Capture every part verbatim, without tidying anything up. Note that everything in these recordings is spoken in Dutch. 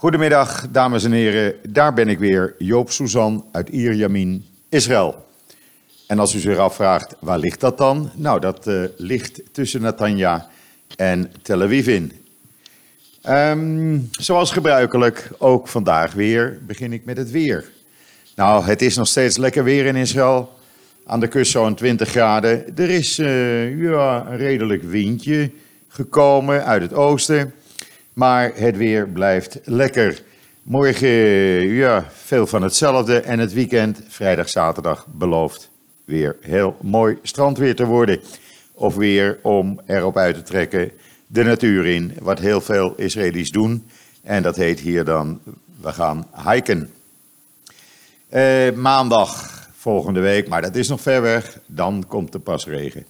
Goedemiddag, dames en heren. Daar ben ik weer, Joop Suzan uit Ierjemien, Israël. En als u zich afvraagt, waar ligt dat dan? Nou, dat uh, ligt tussen Netanja en Tel Aviv in. Um, zoals gebruikelijk, ook vandaag weer, begin ik met het weer. Nou, het is nog steeds lekker weer in Israël. Aan de kust zo'n twintig graden. Er is uh, ja, een redelijk windje gekomen uit het oosten. Maar het weer blijft lekker. Morgen, ja, veel van hetzelfde. En het weekend, vrijdag, zaterdag, belooft weer heel mooi strandweer te worden. Of weer om erop uit te trekken de natuur in. Wat heel veel Israëli's doen. En dat heet hier dan, we gaan hiken. Uh, maandag volgende week, maar dat is nog ver weg. Dan komt de pasregen.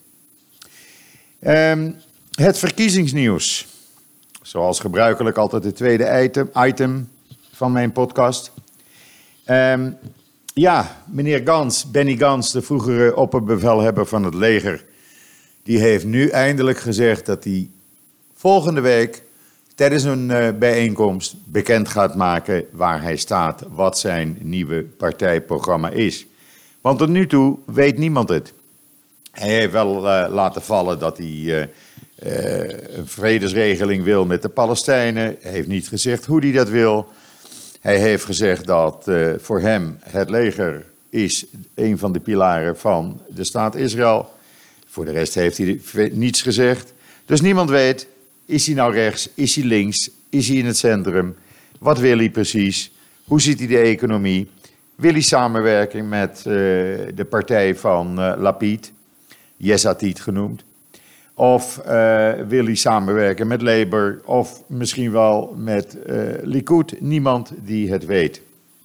Uh, het verkiezingsnieuws. Zoals gebruikelijk altijd het tweede item, item van mijn podcast. Um, ja, meneer Gans, Benny Gans, de vroegere opperbevelhebber van het leger, die heeft nu eindelijk gezegd dat hij volgende week tijdens een uh, bijeenkomst bekend gaat maken waar hij staat, wat zijn nieuwe partijprogramma is. Want tot nu toe weet niemand het. Hij heeft wel uh, laten vallen dat hij Uh, Uh, een vredesregeling wil met de Palestijnen. Hij heeft niet gezegd hoe hij dat wil. Hij heeft gezegd dat uh, voor hem het leger is een van de pilaren van de staat Israël. Voor de rest heeft hij niets gezegd. Dus niemand weet, is hij nou rechts, is hij links, is hij in het centrum? Wat wil hij precies? Hoe ziet hij de economie? Wil hij samenwerking met uh, de partij van uh, Lapid, Yesh Atid genoemd? Of uh, wil hij samenwerken met Labour, of misschien wel met uh, Likud, niemand die het weet.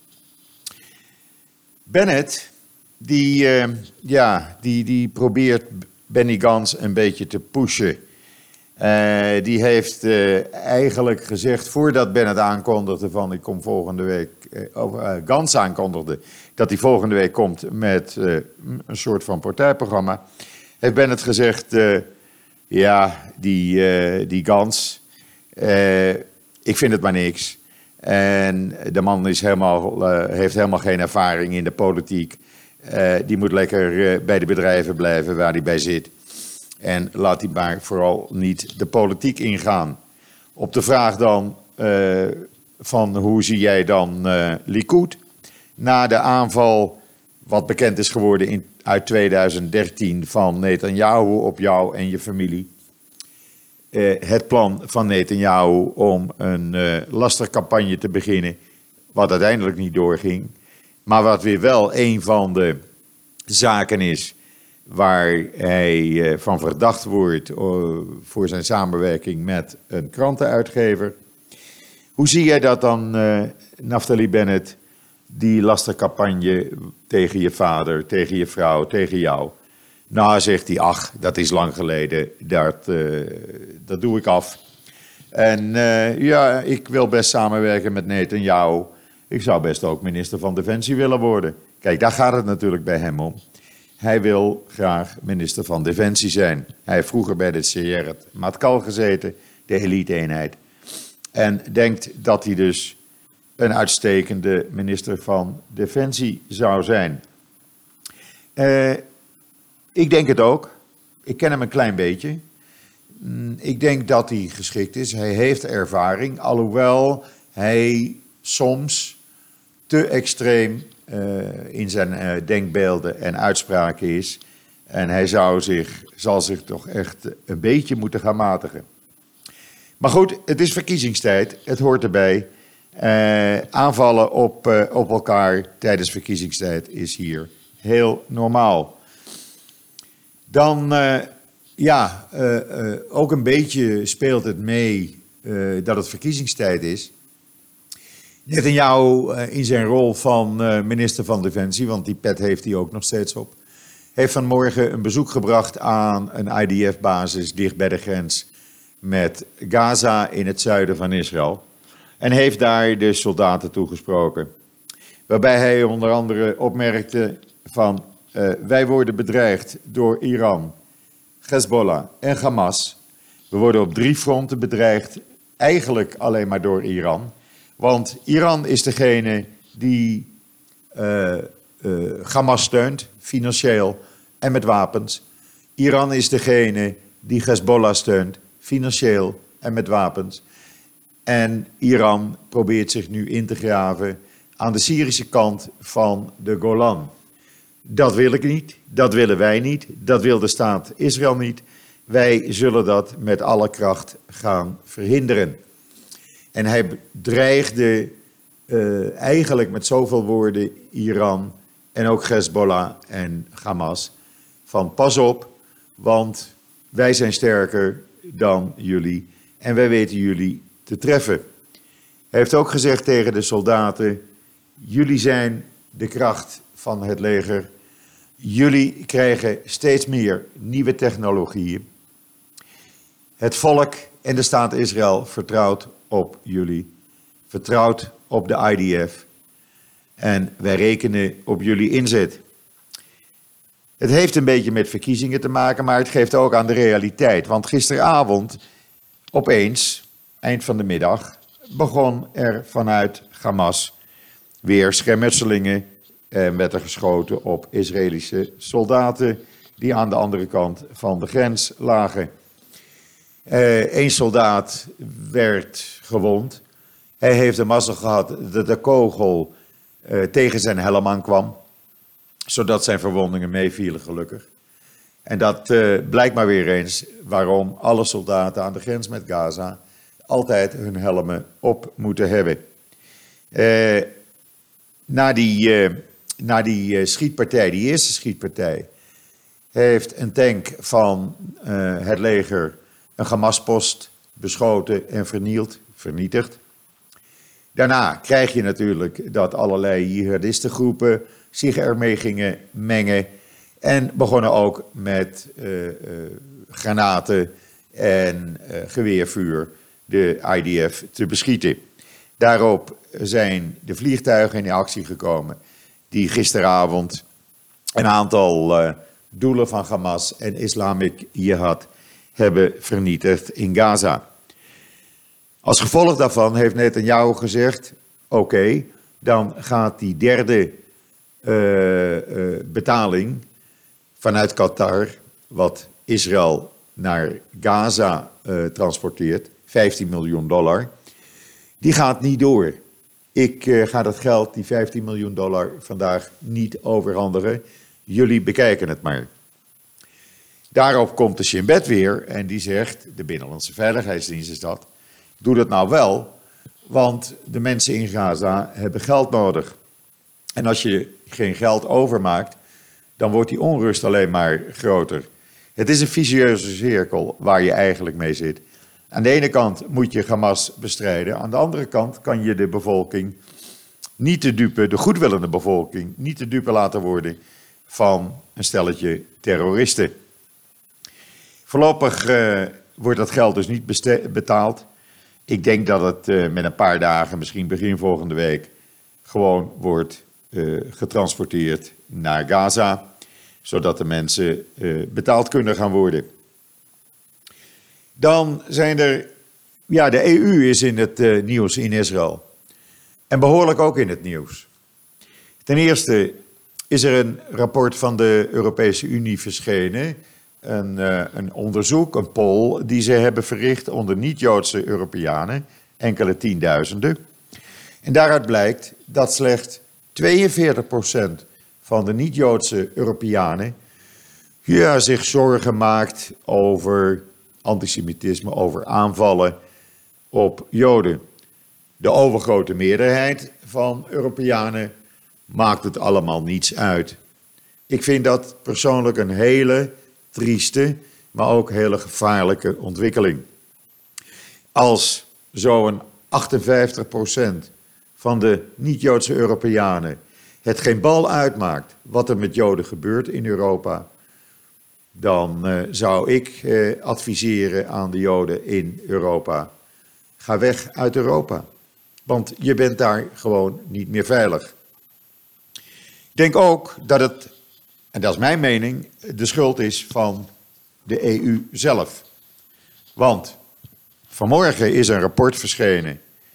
Bennett, die, uh, ja, die, die probeert Benny Gans een beetje te pushen. Uh, die heeft uh, eigenlijk gezegd, voordat Bennett aankondigde van ik kom volgende week, uh, of uh, Gans aankondigde dat hij volgende week komt met uh, een soort van partijprogramma, heeft Bennett gezegd, Uh, Ja, die, uh, die Gans, uh, ik vind het maar niks. En de man is helemaal, uh, heeft helemaal geen ervaring in de politiek. Uh, die moet lekker uh, bij de bedrijven blijven waar hij bij zit. En laat hij maar vooral niet de politiek ingaan. Op de vraag dan uh, van hoe zie jij dan uh, Likud? Na de aanval, wat bekend is geworden in uit tweeduizend dertien van Netanyahu op jou en je familie. Uh, het plan van Netanyahu om een uh, lastercampagne te beginnen, wat uiteindelijk niet doorging. Maar wat weer wel een van de zaken is waar hij uh, van verdacht wordt uh, voor zijn samenwerking met een krantenuitgever. Hoe zie jij dat dan, uh, Naftali Bennett? Die lastercampagne tegen je vader, tegen je vrouw, tegen jou. Nou, zegt hij, ach, dat is lang geleden, dat, uh, dat doe ik af. En uh, ja, ik wil best samenwerken met Netanyahu. Ik zou best ook minister van Defensie willen worden. Kijk, daar gaat het natuurlijk bij hem om. Hij wil graag minister van Defensie zijn. Hij heeft vroeger bij de Seyeret Matkal gezeten, de elite-eenheid. En denkt dat hij dus een uitstekende minister van Defensie zou zijn. Uh, ik denk het ook. Ik ken hem een klein beetje. Mm, ik denk dat hij geschikt is. Hij heeft ervaring, alhoewel hij soms te extreem uh, in zijn uh, denkbeelden en uitspraken is. En hij zou zich, zal zich toch echt een beetje moeten gaan matigen. Maar goed, het is verkiezingstijd. Het hoort erbij. Uh, aanvallen op, uh, op elkaar tijdens verkiezingstijd is hier heel normaal. Dan, uh, ja, uh, uh, ook een beetje speelt het mee uh, dat het verkiezingstijd is. Netanyahu uh, in zijn rol van uh, minister van Defensie, want die pet heeft hij ook nog steeds op, heeft vanmorgen een bezoek gebracht aan een I D F-basis dicht bij de grens met Gaza in het zuiden van Israël. En heeft daar de soldaten toegesproken. Waarbij hij onder andere opmerkte van uh, wij worden bedreigd door Iran, Hezbollah en Hamas. We worden op drie fronten bedreigd, eigenlijk alleen maar door Iran. Want Iran is degene die uh, uh, Hamas steunt, financieel en met wapens. Iran is degene die Hezbollah steunt, financieel en met wapens. En Iran probeert zich nu in te graven aan de Syrische kant van de Golan. Dat wil ik niet, dat willen wij niet, dat wil de staat Israël niet. Wij zullen dat met alle kracht gaan verhinderen. En hij dreigde uh, eigenlijk met zoveel woorden Iran en ook Hezbollah en Hamas van pas op, want wij zijn sterker dan jullie en wij weten jullie te treffen. Hij heeft ook gezegd tegen de soldaten, jullie zijn de kracht van het leger. Jullie krijgen steeds meer nieuwe technologieën. Het volk en de staat Israël vertrouwt op jullie. Vertrouwt op de I D F. En wij rekenen op jullie inzet. Het heeft een beetje met verkiezingen te maken, maar het geeft ook aan de realiteit. Want gisteravond, opeens, eind van de middag, begon er vanuit Hamas weer schermutselingen en werd er geschoten op Israëlische soldaten die aan de andere kant van de grens lagen. Eén uh, soldaat werd gewond. Hij heeft de mazzel gehad dat de kogel uh, tegen zijn helm aankwam, zodat zijn verwondingen meevielen gelukkig. En dat uh, blijkt maar weer eens waarom alle soldaten aan de grens met Gaza altijd hun helmen op moeten hebben. Uh, na die, uh, na die uh, schietpartij, die eerste schietpartij, heeft een tank van uh, het leger een Hamas-post beschoten en vernield, vernietigd. Daarna krijg je natuurlijk dat allerlei jihadistengroepen zich ermee gingen mengen en begonnen ook met uh, uh, granaten en uh, geweervuur de I D F te beschieten. Daarop zijn de vliegtuigen in actie gekomen die gisteravond een aantal uh, doelen van Hamas en Islamic Jihad hebben vernietigd in Gaza. Als gevolg daarvan heeft Netanyahu gezegd, oké, okay, dan gaat die derde uh, uh, betaling vanuit Qatar, wat Israël naar Gaza uh, transporteert, vijftien miljoen dollar, die gaat niet door. Ik uh, ga dat geld, die vijftien miljoen dollar, vandaag niet overhandigen. Jullie bekijken het maar. Daarop komt de Shin Bet weer en die zegt, de Binnenlandse Veiligheidsdienst is dat, doe dat nou wel, want de mensen in Gaza hebben geld nodig. En als je geen geld overmaakt, dan wordt die onrust alleen maar groter. Het is een vicieuze cirkel waar je eigenlijk mee zit. Aan de ene kant moet je Hamas bestrijden, aan de andere kant kan je de bevolking niet te dupe, de goedwillende bevolking, niet te dupe laten worden van een stelletje terroristen. Voorlopig uh, wordt dat geld dus niet beste- betaald. Ik denk dat het uh, met een paar dagen, misschien begin volgende week, gewoon wordt uh, getransporteerd naar Gaza, zodat de mensen uh, betaald kunnen gaan worden. Dan zijn er, ja, de E U is in het uh, nieuws in Israël. En behoorlijk ook in het nieuws. Ten eerste is er een rapport van de Europese Unie verschenen. Een, uh, een onderzoek, een poll, die ze hebben verricht onder niet-Joodse Europeanen, enkele tienduizenden. En daaruit blijkt dat slechts tweeënveertig procent van de niet-Joodse Europeanen ja, zich zorgen maakt over antisemitisme, over aanvallen op Joden. De overgrote meerderheid van Europeanen maakt het allemaal niets uit. Ik vind dat persoonlijk een hele trieste, maar ook hele gevaarlijke ontwikkeling. Als zo'n achtenvijftig procent van de niet-Joodse Europeanen het geen bal uitmaakt wat er met Joden gebeurt in Europa, dan uh, zou ik uh, adviseren aan de Joden in Europa, ga weg uit Europa. Want je bent daar gewoon niet meer veilig. Ik denk ook dat het, en dat is mijn mening, de schuld is van de E U zelf. Want vanmorgen is een rapport verschenen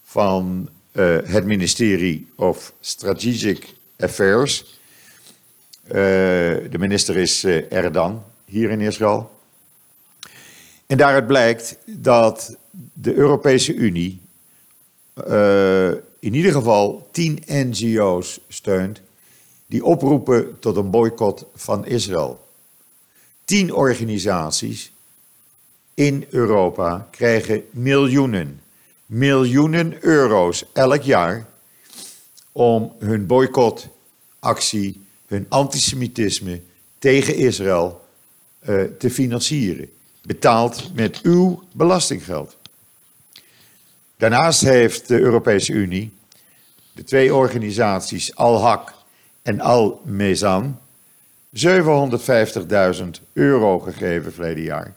van uh, het ministerie of Strategic Affairs. Uh, de minister is uh, Erdan, hier in Israël. En daaruit blijkt dat de Europese Unie uh, in ieder geval tien N G O's steunt die oproepen tot een boycott van Israël. Tien organisaties in Europa krijgen miljoenen, miljoenen euro's elk jaar om hun boycottactie, hun antisemitisme tegen Israël uh, te financieren. Betaald met uw belastinggeld. Daarnaast heeft de Europese Unie de twee organisaties Al-Haq en Al-Mezan zevenhonderdvijftigduizend euro gegeven verleden jaar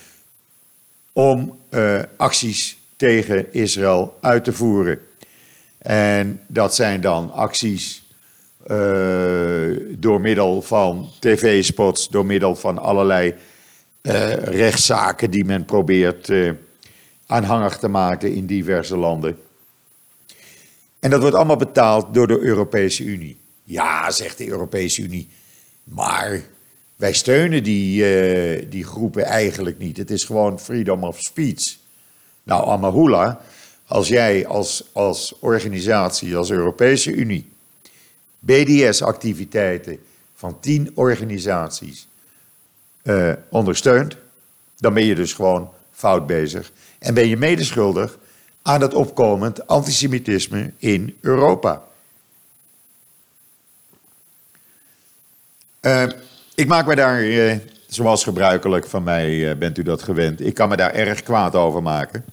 om uh, acties tegen Israël uit te voeren. En dat zijn dan acties uh, door middel van tv-spots, door middel van allerlei uh, rechtszaken die men probeert uh, aanhangig te maken in diverse landen. En dat wordt allemaal betaald door de Europese Unie. Ja, zegt de Europese Unie, maar wij steunen die, uh, die groepen eigenlijk niet. Het is gewoon freedom of speech. Nou, Amahula, als jij als, als organisatie, als Europese Unie, B D S-activiteiten van tien organisaties uh, ondersteunt, dan ben je dus gewoon fout bezig. En ben je medeschuldig aan het opkomend antisemitisme in Europa. Uh, ik maak me daar, uh, zoals gebruikelijk van mij, uh, bent u dat gewend, ik kan me daar erg kwaad over maken.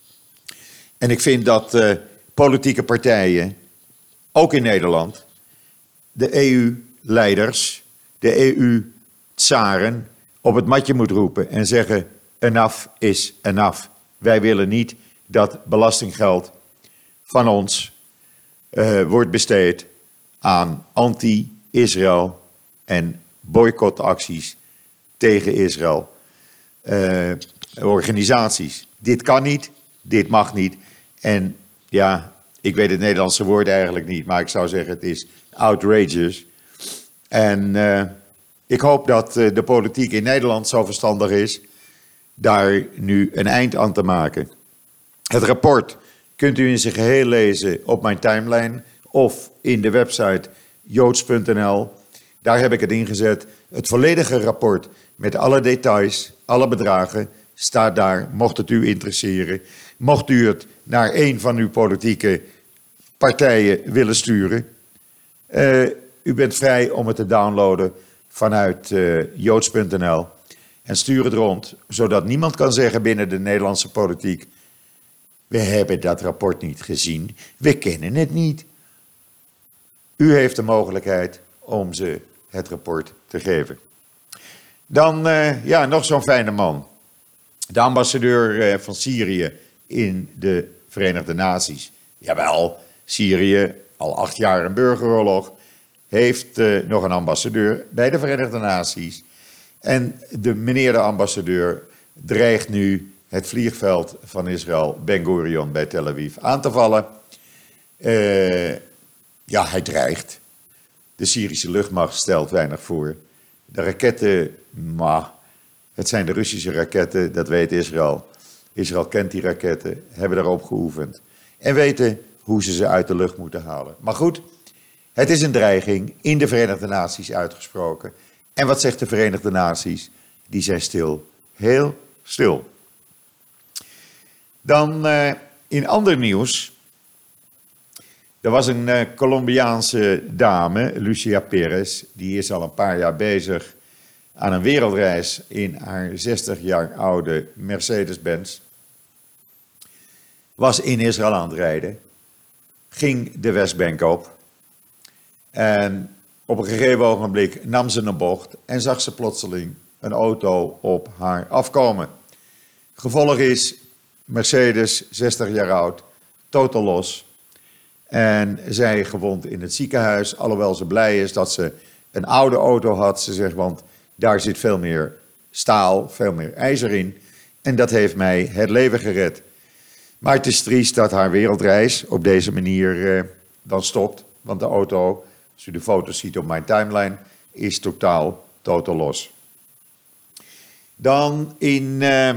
En ik vind dat uh, politieke partijen, ook in Nederland, de E U-leiders, de E U-tsaren op het matje moet roepen en zeggen, enough is enough. Wij willen niet dat belastinggeld van ons uh, wordt besteed aan anti-Israël en boycottacties tegen Israël. Uh, organisaties. Dit kan niet, dit mag niet. En ja, ik weet het Nederlandse woord eigenlijk niet, maar ik zou zeggen het is outrageous. En uh, ik hoop dat uh, de politiek in Nederland zo verstandig is daar nu een eind aan te maken. Het rapport kunt u in zijn geheel lezen op mijn timeline of in de website joods punt n l. Daar heb ik het ingezet. Het volledige rapport met alle details, alle bedragen staat daar, mocht het u interesseren. Mocht u het naar een van uw politieke partijen willen sturen. Uh, u bent vrij om het te downloaden vanuit uh, joods punt n l. En stuur het rond, zodat niemand kan zeggen binnen de Nederlandse politiek, we hebben dat rapport niet gezien, we kennen het niet. U heeft de mogelijkheid om ze het rapport te geven. Dan, uh, ja, nog zo'n fijne man. De ambassadeur uh, van Syrië in de Verenigde Naties. Jawel, Syrië, al acht jaar een burgeroorlog, heeft uh, nog een ambassadeur bij de Verenigde Naties. En de meneer de ambassadeur dreigt nu het vliegveld van Israël, Ben Gurion bij Tel Aviv, aan te vallen. Uh, ja, hij dreigt. De Syrische luchtmacht stelt weinig voor. De raketten, maar het zijn de Russische raketten, dat weet Israël. Israël kent die raketten, hebben daarop geoefend en weten hoe ze ze uit de lucht moeten halen. Maar goed, het is een dreiging in de Verenigde Naties uitgesproken. En wat zegt de Verenigde Naties? Die zijn stil, heel stil. Dan uh, in ander nieuws. Er was een uh, Colombiaanse dame, Lucia Perez, die is al een paar jaar bezig aan een wereldreis in haar zestig jaar oude Mercedes-Benz. Was in Israël aan het rijden, ging de Westbank op en op een gegeven ogenblik nam ze een bocht en zag ze plotseling een auto op haar afkomen. Gevolg is Mercedes, zestig jaar oud, totaal los. En zij gewond in het ziekenhuis, alhoewel ze blij is dat ze een oude auto had. Ze zegt, want daar zit veel meer staal, veel meer ijzer in. En dat heeft mij het leven gered. Maar het is triest dat haar wereldreis op deze manier uh, dan stopt. Want de auto, als u de foto's ziet op mijn timeline, is totaal, totaal los. Dan in uh,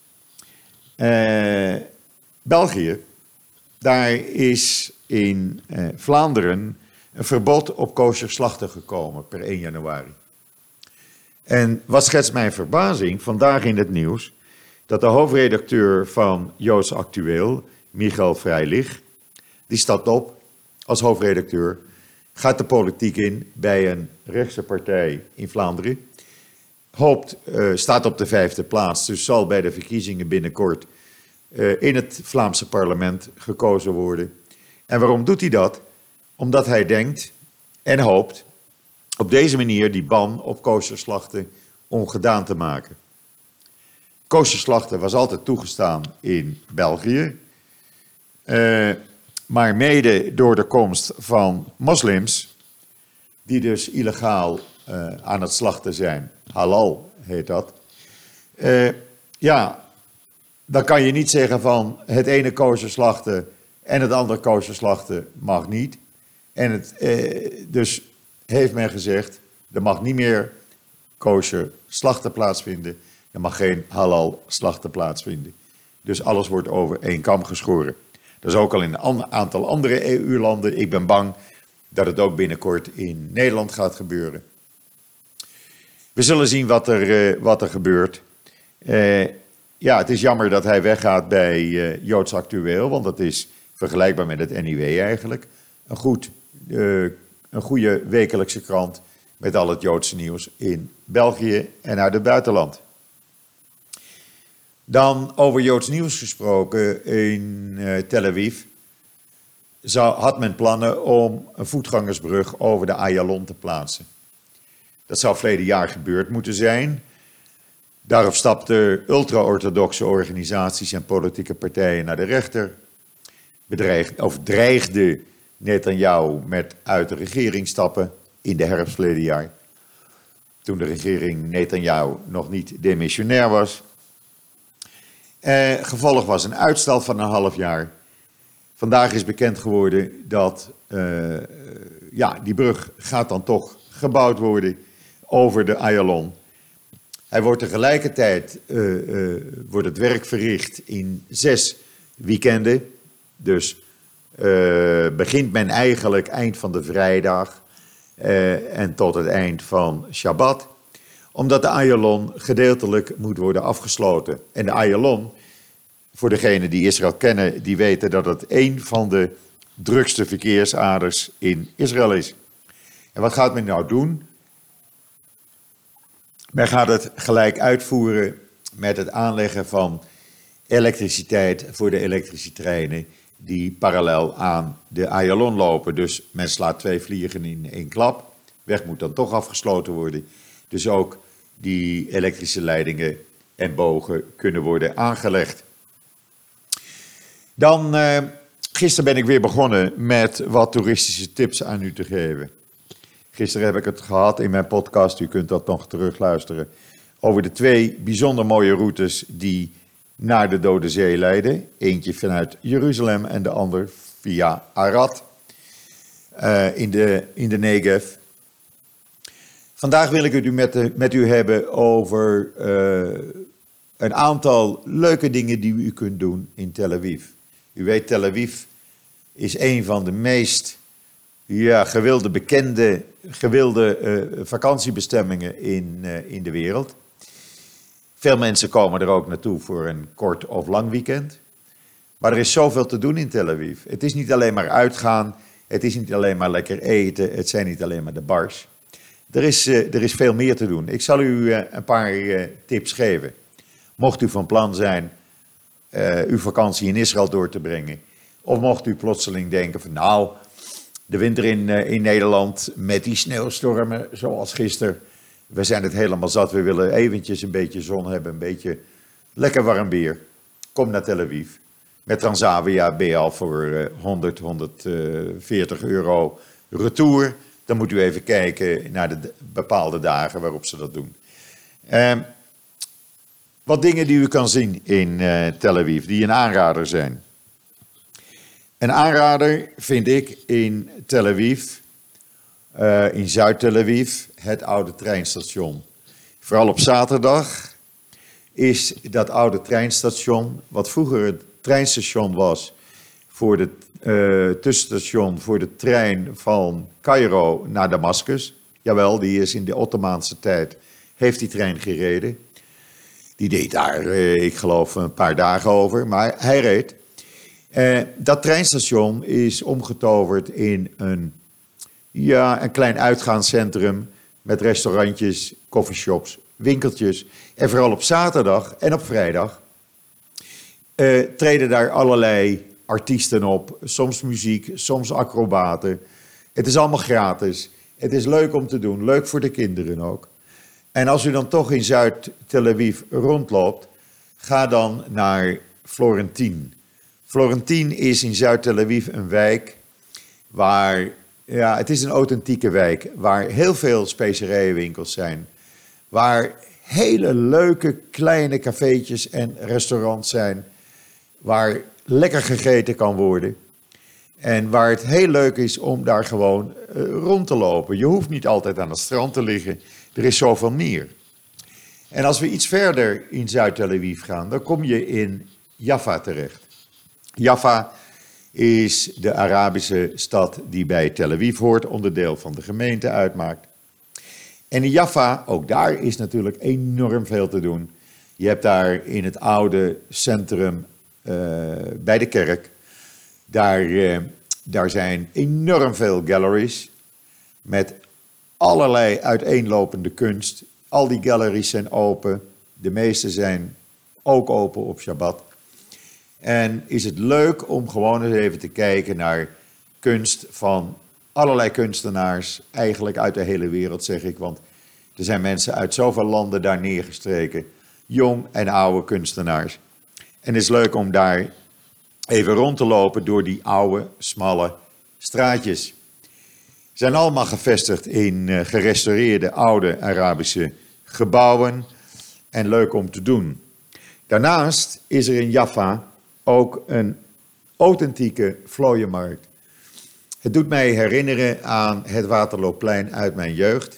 uh, België, daar is in uh, Vlaanderen een verbod op kosher slachten gekomen per één januari. En wat schetst mijn verbazing, vandaag in het nieuws, dat de hoofdredacteur van Joods Actueel, Michael Freilich, die stapt op als hoofdredacteur, gaat de politiek in bij een rechtse partij in Vlaanderen, hoopt, uh, staat op de vijfde plaats, dus zal bij de verkiezingen binnenkort uh, in het Vlaamse parlement gekozen worden. En waarom doet hij dat? Omdat hij denkt en hoopt op deze manier die ban op kosherslachten ongedaan te maken. Kosherslachten was altijd toegestaan in België, uh, maar mede door de komst van moslims, die dus illegaal uh, aan het slachten zijn, halal heet dat, uh, ja, dan kan je niet zeggen van het ene kosherslachten en het andere kosherslachten mag niet. En het, uh, dus heeft men gezegd, er mag niet meer kosher slachten plaatsvinden. Er mag geen halal slachten plaatsvinden. Dus alles wordt over één kam geschoren. Dat is ook al in een aantal andere E U-landen. Ik ben bang dat het ook binnenkort in Nederland gaat gebeuren. We zullen zien wat er, uh, wat er gebeurt. Uh, ja, het is jammer dat hij weggaat bij uh, Joods Actueel, want dat is vergelijkbaar met het N I W eigenlijk. Een, goed, uh, een goede wekelijkse krant met al het Joodse nieuws in België en uit het buitenland. Dan over Joods nieuws gesproken, in uh, Tel Aviv zou, had men plannen om een voetgangersbrug over de Ayalon te plaatsen. Dat zou verleden jaar gebeurd moeten zijn. Daarop stapten ultra-orthodoxe organisaties en politieke partijen naar de rechter. Bedreigd, of dreigde Netanyahu met uit de regering stappen in de herfst verleden jaar. Toen de regering Netanyahu nog niet demissionair was. Eh, gevolg was een uitstel van een half jaar. Vandaag is bekend geworden dat uh, ja, die brug gaat dan toch gebouwd worden over de Ayalon. Hij wordt tegelijkertijd uh, uh, wordt het werk verricht in zes weekenden. Dus uh, begint men eigenlijk eind van de vrijdag uh, en tot het eind van Shabbat. Omdat de Ayalon gedeeltelijk moet worden afgesloten. En de Ayalon, voor degenen die Israël kennen, die weten dat het een van de drukste verkeersaders in Israël is. En wat gaat men nou doen? Men gaat het gelijk uitvoeren met het aanleggen van elektriciteit voor de elektrische treinen die parallel aan de Ayalon lopen. Dus men slaat twee vliegen in één klap. Weg moet dan toch afgesloten worden. Dus ook die elektrische leidingen en bogen kunnen worden aangelegd. Dan, uh, gisteren ben ik weer begonnen met wat toeristische tips aan u te geven. Gisteren heb ik het gehad in mijn podcast, u kunt dat nog terugluisteren, over de twee bijzonder mooie routes die naar de Dode Zee leiden. Eentje vanuit Jeruzalem en de ander via Arad uh, in, de, in de Negev. Vandaag wil ik het u met, de, met u hebben over uh, een aantal leuke dingen die u kunt doen in Tel Aviv. U weet, Tel Aviv is een van de meest ja, gewilde, bekende, gewilde uh, vakantiebestemmingen in, uh, in de wereld. Veel mensen komen er ook naartoe voor een kort of lang weekend. Maar er is zoveel te doen in Tel Aviv. Het is niet alleen maar uitgaan, het is niet alleen maar lekker eten, het zijn niet alleen maar de bars. Er is, uh, er is veel meer te doen. Ik zal u uh, een paar uh, tips geven. Mocht u van plan zijn uh, uw vakantie in Israël door te brengen. Of mocht u plotseling denken van nou, de winter in, uh, in Nederland met die sneeuwstormen zoals gisteren. We zijn het helemaal zat, we willen eventjes een beetje zon hebben, een beetje lekker warm weer. Kom naar Tel Aviv. Met Transavia ben je al voor uh, honderd, honderdveertig euro retour. Dan moet u even kijken naar de bepaalde dagen waarop ze dat doen. Uh, wat dingen die u kan zien in uh, Tel Aviv, die een aanrader zijn. Een aanrader vind ik in Tel Aviv, uh, in Zuid-Tel Aviv, het oude treinstation. Vooral op zaterdag is dat oude treinstation, wat vroeger het treinstation was voor het uh, tussenstation voor de trein van Cairo naar Damascus. Jawel, die is in de Ottomaanse tijd, heeft die trein gereden. Die deed daar, uh, ik geloof, een paar dagen over, maar hij reed. Uh, dat treinstation is omgetoverd in een, ja, een klein uitgaanscentrum met restaurantjes, coffeeshops, winkeltjes. En vooral op zaterdag en op vrijdag uh, treden daar allerlei artiesten op. Soms muziek, soms acrobaten. Het is allemaal gratis. Het is leuk om te doen, leuk voor de kinderen ook. En als u dan toch in Zuid-Tel Aviv rondloopt, ga dan naar Florentien. Florentien is in Zuid-Tel Aviv een wijk waar, ja, het is een authentieke wijk, waar heel veel specerijenwinkels zijn. Waar hele leuke kleine cafeetjes en restaurants zijn, waar lekker gegeten kan worden. En waar het heel leuk is om daar gewoon uh, rond te lopen. Je hoeft niet altijd aan het strand te liggen, er is zoveel meer. En als we iets verder in Zuid-Tel Aviv gaan, dan kom je in Jaffa terecht. Jaffa is de Arabische stad die bij Tel Aviv hoort, onderdeel van de gemeente uitmaakt. En in Jaffa, ook daar is natuurlijk enorm veel te doen. Je hebt daar in het oude centrum uh, bij de kerk, daar, uh, daar zijn enorm veel galleries met allerlei uiteenlopende kunst. Al die galleries zijn open, de meeste zijn ook open op Shabbat. En is het leuk om gewoon eens even te kijken naar kunst van allerlei kunstenaars, eigenlijk uit de hele wereld zeg ik, want er zijn mensen uit zoveel landen daar neergestreken, jong en oude kunstenaars. En het is leuk om daar even rond te lopen door die oude, smalle straatjes. Ze zijn allemaal gevestigd in uh, gerestaureerde oude Arabische gebouwen en leuk om te doen. Daarnaast is er in Jaffa ook een authentieke vlooienmarkt. Het doet mij herinneren aan het Waterloopplein uit mijn jeugd.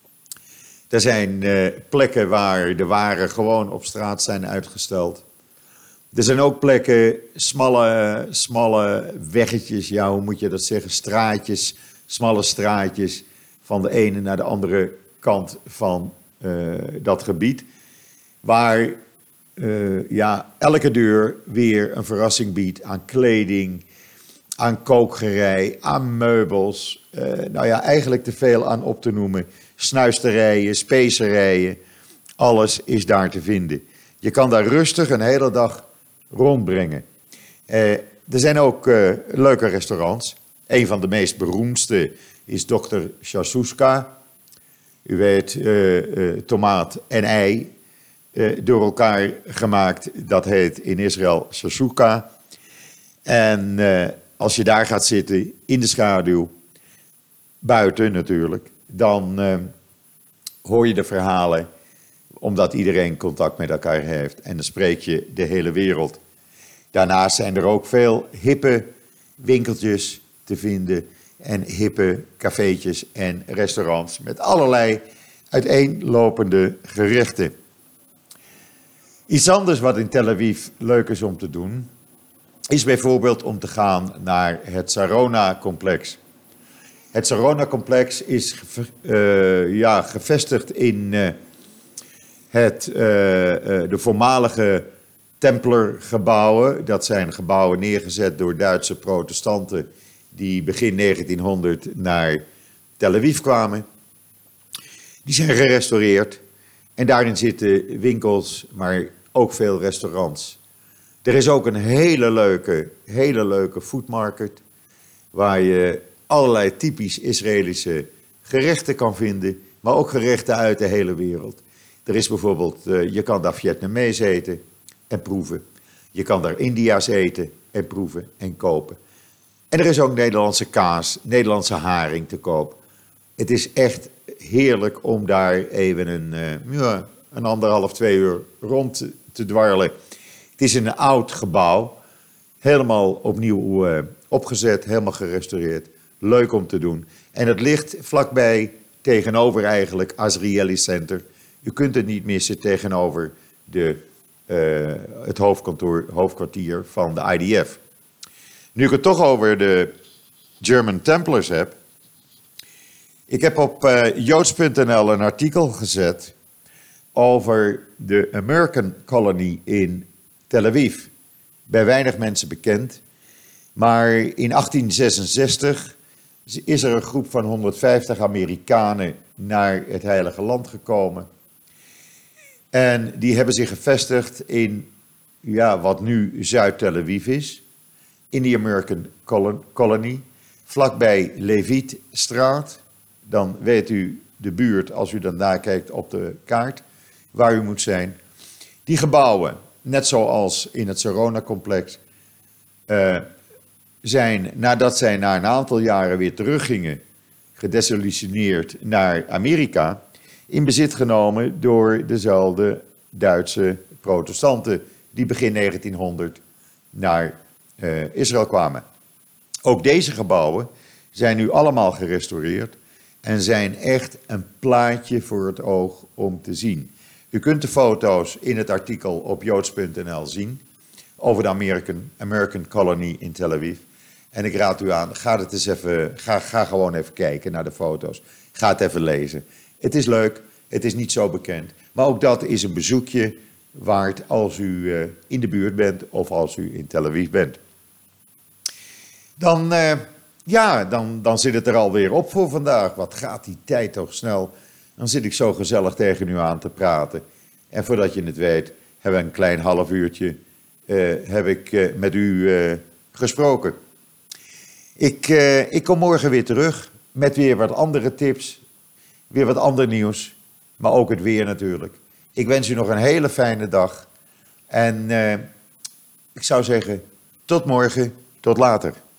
Er zijn uh, plekken waar de waren gewoon op straat zijn uitgesteld. Er zijn ook plekken, smalle, smalle weggetjes, ja hoe moet je dat zeggen, straatjes, smalle straatjes van de ene naar de andere kant van uh, dat gebied. Waar uh, ja, elke deur weer een verrassing biedt aan kleding, aan kookgerei, aan meubels. Uh, nou ja, eigenlijk te veel aan op te noemen. Snuisterijen, specerijen, alles is daar te vinden. Je kan daar rustig een hele dag rondbrengen. Uh, er zijn ook uh, leuke restaurants. Een van de meest beroemdste is dokter Shasushka. U weet, uh, uh, tomaat en ei uh, door elkaar gemaakt. Dat heet in Israël shashuka. En uh, als je daar gaat zitten, in de schaduw, buiten natuurlijk, dan uh, hoor je de verhalen, omdat iedereen contact met elkaar heeft. En dan spreek je de hele wereld. Daarnaast zijn er ook veel hippe winkeltjes te vinden en hippe cafeetjes en restaurants met allerlei uiteenlopende gerechten. Iets anders wat in Tel Aviv leuk is om te doen, is bijvoorbeeld om te gaan naar het Sarona-complex. Het Sarona-complex is uh, ja, gevestigd in uh, het, uh, uh, de voormalige Templergebouwen. Dat zijn gebouwen neergezet door Duitse protestanten die begin negentienhonderd naar Tel Aviv kwamen. Die zijn gerestaureerd en daarin zitten winkels, maar ook veel restaurants. Er is ook een hele leuke, hele leuke foodmarket waar je allerlei typisch Israëlische gerechten kan vinden, maar ook gerechten uit de hele wereld. Er is bijvoorbeeld, uh, je kan daar Vietnamees eten en proeven. Je kan daar India's eten en proeven en kopen. En er is ook Nederlandse kaas, Nederlandse haring te koop. Het is echt heerlijk om daar even een, uh, ja, een anderhalf, twee uur rond te, te dwarrelen. Het is een oud gebouw, helemaal opnieuw uh, opgezet, helemaal gerestaureerd. Leuk om te doen. En het ligt vlakbij, tegenover eigenlijk, Azrieli Center. U kunt het niet missen tegenover de, uh, het hoofdkantoor, hoofdkwartier van de I D F. Nu ik het toch over de German Templars heb. Ik heb op uh, joods punt n l een artikel gezet over de American Colony in Tel Aviv. Bij weinig mensen bekend. Maar in achttien zesenzestig is er een groep van honderdvijftig Amerikanen naar het Heilige Land gekomen. En die hebben zich gevestigd in ja, wat nu Zuid-Tel Aviv is. In de American Colony. Vlakbij Levietstraat. Dan weet u de buurt, als u dan nakijkt op de kaart, waar u moet zijn. Die gebouwen, net zoals in het Sarona-complex, uh, zijn, nadat zij na een aantal jaren weer teruggingen, gedesillusioneerd naar Amerika, in bezit genomen door dezelfde Duitse protestanten die begin negentienhonderd naar uh, Israël kwamen. Ook deze gebouwen zijn nu allemaal gerestaureerd en zijn echt een plaatje voor het oog om te zien. U kunt de foto's in het artikel op joods punt n l zien over de American, American Colony in Tel Aviv. En ik raad u aan, ga, het eens even, ga, ga gewoon even kijken naar de foto's. Ga het even lezen. Het is leuk, het is niet zo bekend. Maar ook dat is een bezoekje waard als u uh, in de buurt bent of als u in Tel Aviv bent. Dan, uh, ja, dan, dan zit het er alweer op voor vandaag. Wat gaat die tijd toch snel. Dan zit ik zo gezellig tegen u aan te praten. En voordat je het weet, hebben we een klein half uurtje uh, heb ik, uh, met u uh, gesproken. Ik, uh, ik kom morgen weer terug met weer wat andere tips, weer wat ander nieuws, maar ook het weer natuurlijk. Ik wens u nog een hele fijne dag en uh, ik zou zeggen tot morgen, tot later.